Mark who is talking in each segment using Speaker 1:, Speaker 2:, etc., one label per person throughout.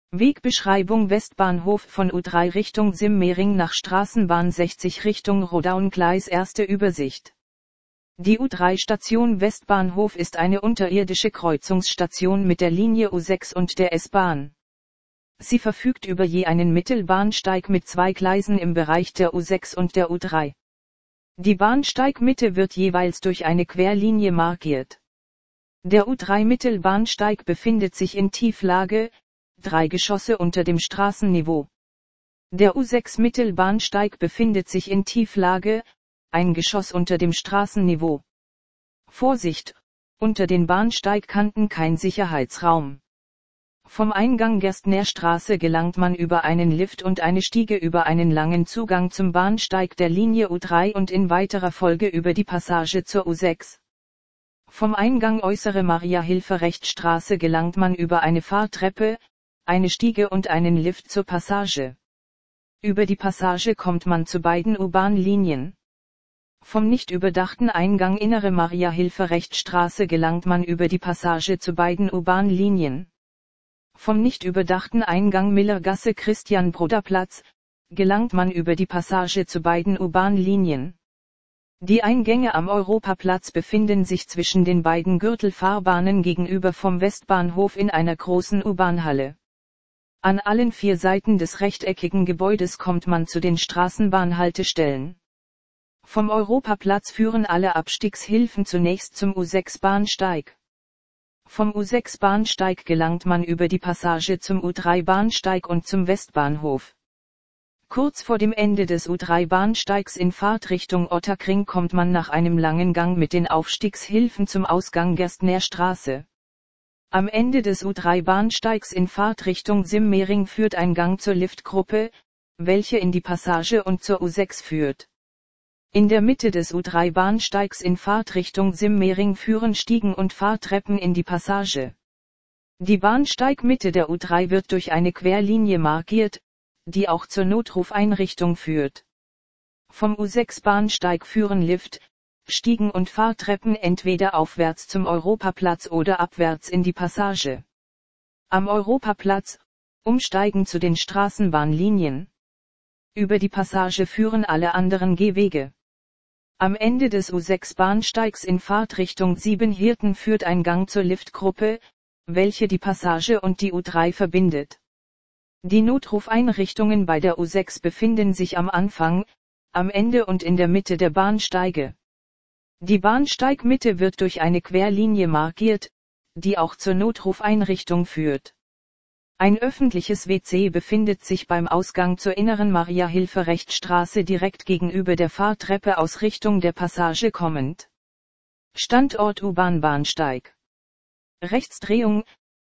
Speaker 1: Wegbeschreibung: Westbahnhof von U3 Richtung Simmering nach Straßenbahn 60 Richtung Rodaun-Gleis. Erste Übersicht. Die U3-Station Westbahnhof ist eine unterirdische Kreuzungsstation mit der Linie U6 und der S-Bahn. Sie verfügt über je einen Mittelbahnsteig mit 2 Gleisen im Bereich der U6 und der U3. Die Bahnsteigmitte wird jeweils durch eine Querlinie markiert. Der U3-Mittelbahnsteig befindet sich in Tieflage, 3 Geschosse unter dem Straßenniveau. Der U6-Mittelbahnsteig befindet sich in Tieflage, 1 Geschoss unter dem Straßenniveau. Vorsicht! Unter den Bahnsteigkanten kein Sicherheitsraum. Vom Eingang Gerstnerstraße gelangt man über einen Lift und eine Stiege über einen langen Zugang zum Bahnsteig der Linie U3 und in weiterer Folge über die Passage zur U6. Vom Eingang Äußere Maria-Hilfer-Recht-Straße gelangt man über eine Fahrtreppe, eine Stiege und einen Lift zur Passage. Über die Passage kommt man zu beiden U-Bahn-Linien. Vom nicht überdachten Eingang Innere Maria-Hilfer-Recht-Straße gelangt man über die Passage zu beiden U-Bahn-Linien. Vom nicht überdachten Eingang Millergasse-Christian-Broder-Platz gelangt man über die Passage zu beiden U-Bahn-Linien. Die Eingänge am Europaplatz befinden sich zwischen den beiden Gürtelfahrbahnen gegenüber vom Westbahnhof in einer großen U-Bahn-Halle. An allen 4 Seiten des rechteckigen Gebäudes kommt man zu den Straßenbahnhaltestellen. Vom Europaplatz führen alle Abstiegshilfen zunächst zum U6-Bahnsteig. Vom U6-Bahnsteig gelangt man über die Passage zum U3-Bahnsteig und zum Westbahnhof. Kurz vor dem Ende des U3-Bahnsteigs in Fahrtrichtung Ottakring kommt man nach einem langen Gang mit den Aufstiegshilfen zum Ausgang Gerstnerstraße. Am Ende des U3-Bahnsteigs in Fahrtrichtung Simmering führt ein Gang zur Liftgruppe, welche in die Passage und zur U6 führt. In der Mitte des U3-Bahnsteigs in Fahrtrichtung Simmering führen Stiegen und Fahrtreppen in die Passage. Die Bahnsteigmitte der U3 wird durch eine Querlinie markiert, die auch zur Notrufeinrichtung führt. Vom U6-Bahnsteig führen Lift, Stiegen und Fahrtreppen entweder aufwärts zum Europaplatz oder abwärts in die Passage. Am Europaplatz, umsteigen zu den Straßenbahnlinien. Über die Passage führen alle anderen Gehwege. Am Ende des U6-Bahnsteigs in Fahrtrichtung Siebenhirten führt ein Gang zur Liftgruppe, welche die Passage und die U3 verbindet. Die Notrufeinrichtungen bei der U6 befinden sich am Anfang, am Ende und in der Mitte der Bahnsteige. Die Bahnsteigmitte wird durch eine Querlinie markiert, die auch zur Notrufeinrichtung führt. Ein öffentliches WC befindet sich beim Ausgang zur Inneren Maria-Hilfer-Recht-Straße direkt gegenüber der Fahrtreppe aus Richtung der Passage kommend. Standort U-Bahn-Bahnsteig. Rechtsdrehung,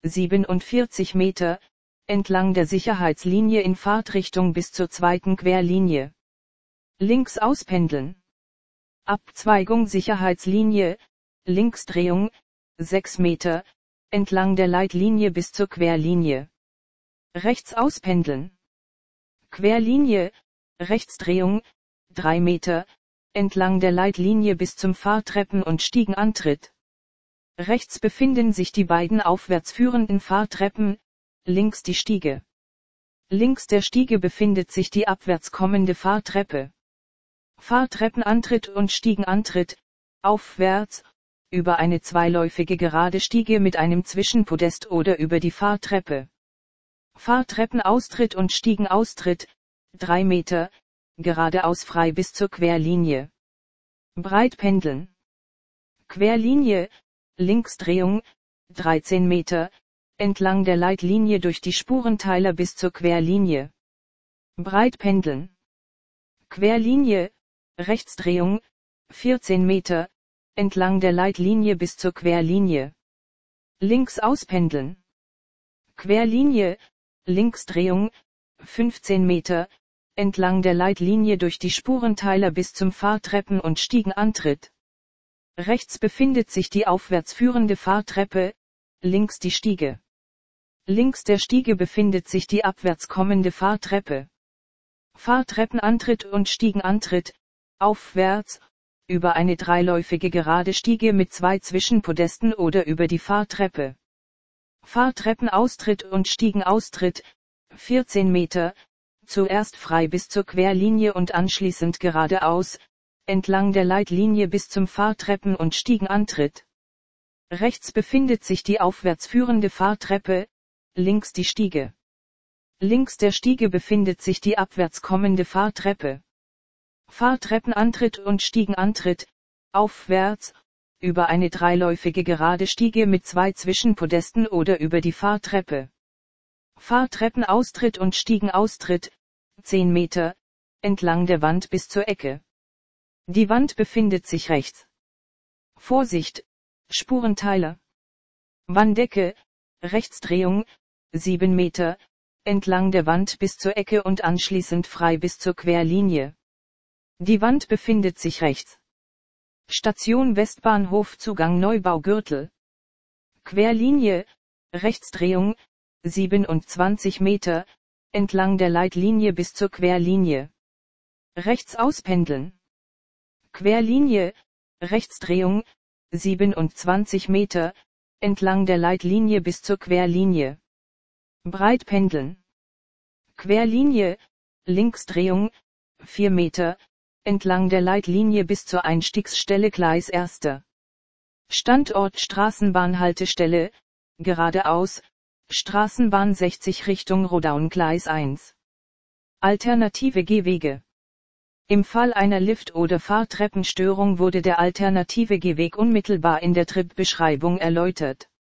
Speaker 1: 47 Meter, entlang der Sicherheitslinie in Fahrtrichtung bis zur 2. Querlinie. Links auspendeln. Abzweigung Sicherheitslinie, Linksdrehung, 6 Meter, entlang der Leitlinie bis zur Querlinie. Rechts auspendeln. Querlinie, Rechtsdrehung, 3 Meter, entlang der Leitlinie bis zum Fahrtreppen- und Stiegenantritt. Rechts befinden sich die beiden aufwärts führenden Fahrtreppen, links die Stiege. Links der Stiege befindet sich die abwärts kommende Fahrtreppe. Fahrtreppenantritt und Stiegenantritt, aufwärts, über eine zweiläufige gerade Stiege mit einem Zwischenpodest oder über die Fahrtreppe. Fahrtreppenaustritt und Stiegenaustritt, 3 Meter, geradeaus frei bis zur Querlinie. Breitpendeln. Querlinie, Linksdrehung, 13 Meter, entlang der Leitlinie durch die Spurenteiler bis zur Querlinie. Breitpendeln. Querlinie, Rechtsdrehung, 14 Meter, entlang der Leitlinie bis zur Querlinie. Links auspendeln. Querlinie, Linksdrehung, 15 Meter, entlang der Leitlinie durch die Spurenteiler bis zum Fahrtreppen- und Stiegenantritt. Rechts befindet sich die aufwärts führende Fahrtreppe, links die Stiege. Links der Stiege befindet sich die abwärts kommende Fahrtreppe. Fahrtreppenantritt und Stiegenantritt, aufwärts, über eine dreiläufige gerade Stiege mit 2 Zwischenpodesten oder über die Fahrtreppe. Fahrtreppenaustritt und Stiegenaustritt, 14 Meter, zuerst frei bis zur Querlinie und anschließend geradeaus, entlang der Leitlinie bis zum Fahrtreppen- und Stiegenantritt. Rechts befindet sich die aufwärts führende Fahrtreppe, links die Stiege. Links der Stiege befindet sich die abwärts kommende Fahrtreppe. Fahrtreppenantritt und Stiegenantritt, aufwärts, über eine dreiläufige gerade Stiege mit 2 Zwischenpodesten oder über die Fahrtreppe. Fahrtreppenaustritt und Stiegenaustritt, 10 Meter, entlang der Wand bis zur Ecke. Die Wand befindet sich rechts. Vorsicht, Spurenteiler. Wanddecke, Rechtsdrehung, 7 Meter, entlang der Wand bis zur Ecke und anschließend frei bis zur Querlinie. Die Wand befindet sich rechts. Station Westbahnhof Zugang Neubaugürtel. Querlinie, Rechtsdrehung, 27 Meter, entlang der Leitlinie bis zur Querlinie. Rechts auspendeln. Querlinie, Rechtsdrehung, 27 Meter, entlang der Leitlinie bis zur Querlinie. Breit pendeln. Querlinie, Linksdrehung, 4 Meter, entlang der Leitlinie bis zur Einstiegsstelle Gleis 1. Standort Straßenbahnhaltestelle, geradeaus, Straßenbahn 60 Richtung Rodaun Gleis 1. Alternative Gehwege. Im Fall einer Lift- oder Fahrtreppenstörung wurde der alternative Gehweg unmittelbar in der Trip-Beschreibung erläutert.